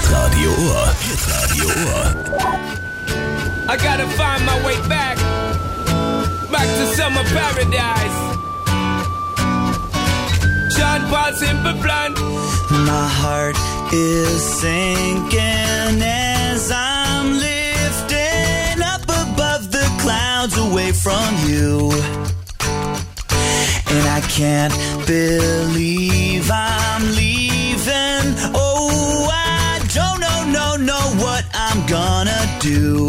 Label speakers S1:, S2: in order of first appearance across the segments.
S1: Radio Ohr. Radio Ohr.
S2: I gotta find my way back to summer paradise. Sean Paul Simple Plan.
S3: My heart is sinking as I'm lifting up above the clouds away from you. And I can't believe I'm leaving. Oh, I don't know what I'm gonna do.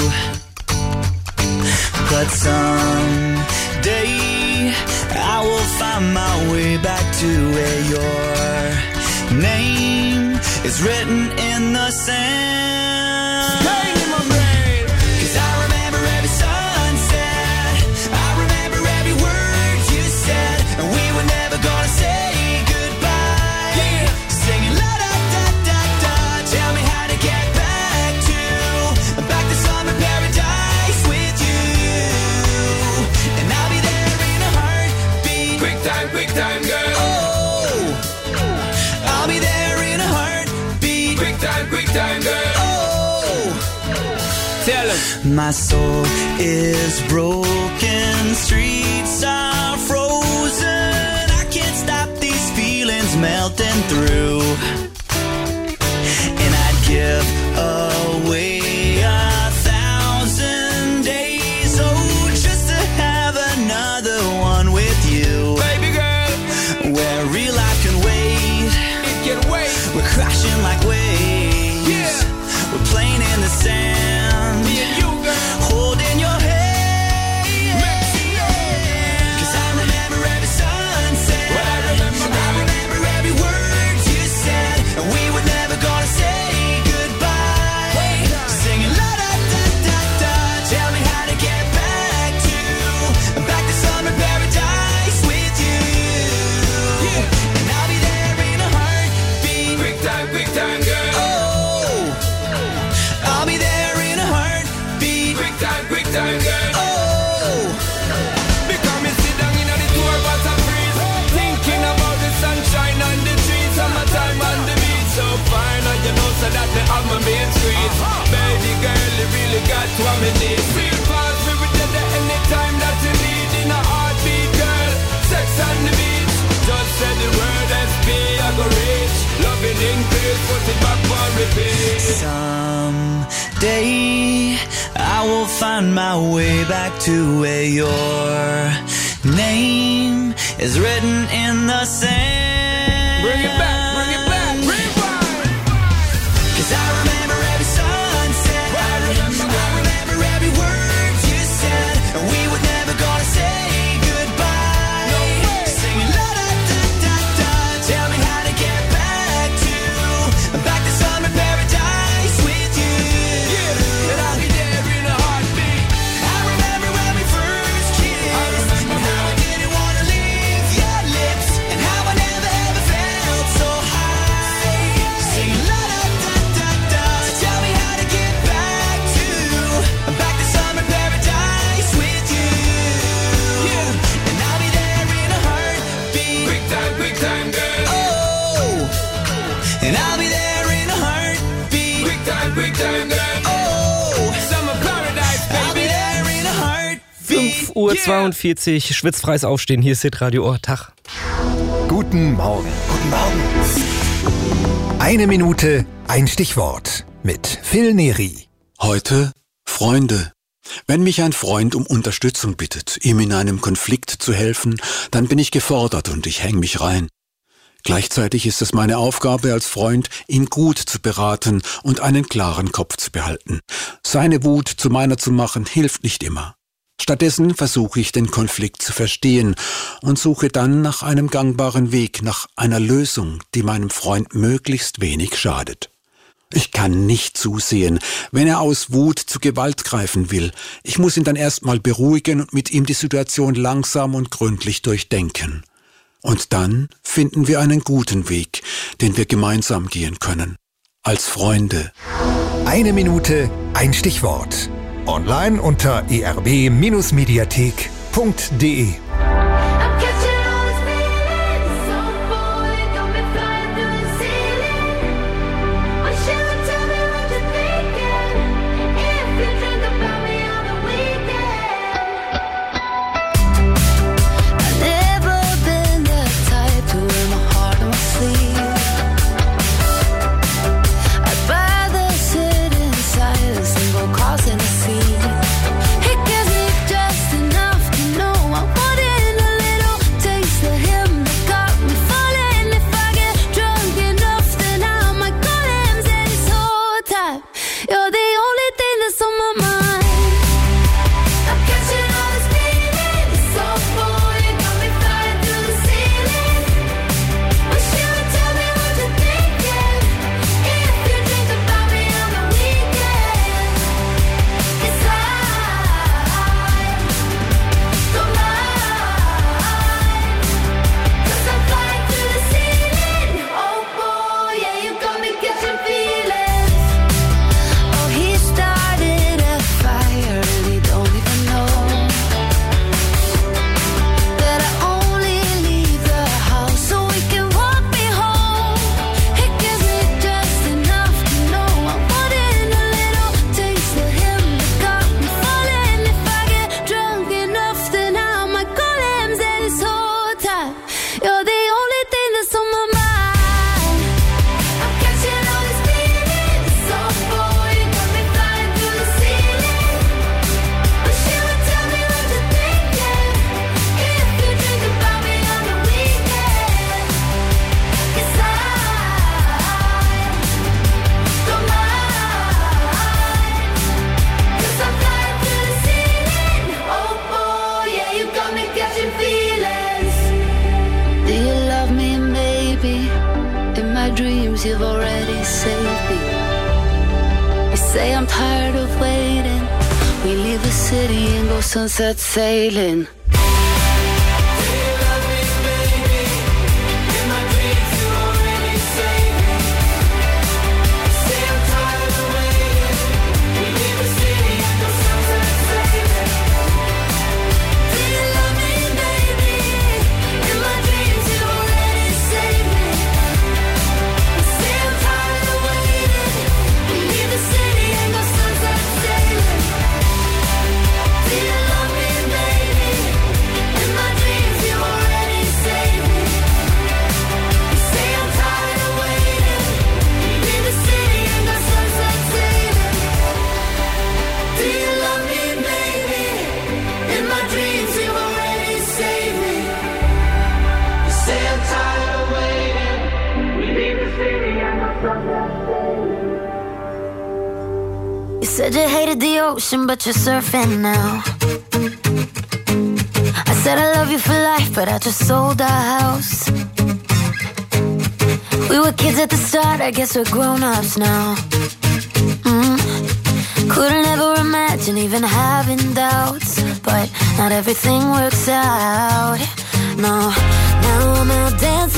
S3: But someday I will find my way back to where your name is written in the sand.
S2: Pain in my brain.
S3: 'Cause I remember every sunset, I remember every word you said, and we were never gonna say goodbye.
S2: Yeah.
S3: Singing la da da da da, tell me how to get back to summer paradise with you. And I'll be there in a heartbeat.
S2: Quick time, girl.
S3: Oh, I'll be there in a heartbeat.
S2: Quick time, girl.
S3: Oh,
S2: Tell him.
S3: my soul is broken, streets are frozen. I can't stop these feelings melting through. And I'd give away 1,000 days, oh, just to have another one with you.
S2: Baby girl,
S3: Where real life can wait,
S2: it can wait.
S3: we're crashing like waves.
S2: Yeah.
S3: We're playing in the sand,
S2: Me and you, girl.
S3: holding your hand.
S2: Mexico.
S3: 'Cause I remember every sunset,
S2: What I remember,
S3: I remember every word you said, and we were never gonna say goodbye. Singing la da da da da, tell me how to get back to summer paradise with you. And I'll be there in a heartbeat.
S2: Quick time, girl.
S3: Oh, I'll be there in a heartbeat.
S2: Quick time, girl.
S3: Oh,
S2: Because me sit down in the tour bus and freeze, thinking about the sunshine and the trees, summertime on the beach. So fine, and you know so that me have my main street. Baby girl, you really got what me need. Real fast, we will get there anytime that you need. In a heartbeat, girl, sex on the beach. Just say the word SP, I go reach. Loving in peace, put it back for repeat.
S3: someday I will find my way back to where your name is written in the sand.
S2: Bring it back, rewind.
S3: 'Cause I remember every sunset, I remember every word you said, and we were never gonna say goodbye.
S2: No way.
S3: Singing la da da da da, tell me how to get back to summer paradise with you.
S2: Yeah, and I'll be there in a heartbeat.
S3: I remember when we first kissed, and how I didn't wanna leave your lips, and how I never ever felt so high. Singing la da da da da, tell me how to get back to summer paradise with you.
S2: Yeah,
S3: And I'll be there in a heartbeat.
S2: quick time, girl.
S3: Oh, and I'll be there in a heartbeat.
S2: Quick time, girl.
S3: Oh,
S2: Summer paradise,
S3: I'll be
S2: baby.
S3: there in a heartbeat.
S4: 5:42 Uhr, schwitzfreies Aufstehen. Hier ist Hitradio Ohr. Tag.
S5: Guten Morgen. Guten Morgen. Eine Minute, ein Stichwort mit Phil Neri.
S6: Heute Freunde. Wenn mich ein Freund um Unterstützung bittet, ihm in einem Konflikt zu helfen, dann bin ich gefordert und ich hänge mich rein. Gleichzeitig ist es meine Aufgabe als Freund, ihn gut zu beraten und einen klaren Kopf zu behalten. Seine Wut zu meiner zu machen, hilft nicht immer. Stattdessen versuche ich, den Konflikt zu verstehen und suche dann nach einem gangbaren Weg, nach einer Lösung, die meinem Freund möglichst wenig schadet. Ich kann nicht zusehen, wenn er aus Wut zu Gewalt greifen will. Ich muss ihn dann erstmal beruhigen und mit ihm die Situation langsam und gründlich durchdenken. Und dann finden wir einen guten Weg, den wir gemeinsam gehen können. Als Freunde.
S5: Eine Minute, ein Stichwort. Online unter erb-mediathek.de.
S7: Tell me dreams, you've already saved me. You say I'm tired of waiting. We leave the city and go sunset sailing.
S8: Said you hated the ocean, but you're surfing now. I said I love you for life, but I just sold our house. We were kids at the start, I guess we're grown-ups now. Couldn't ever imagine even having doubts, but not everything works out. No, now I'm out dancing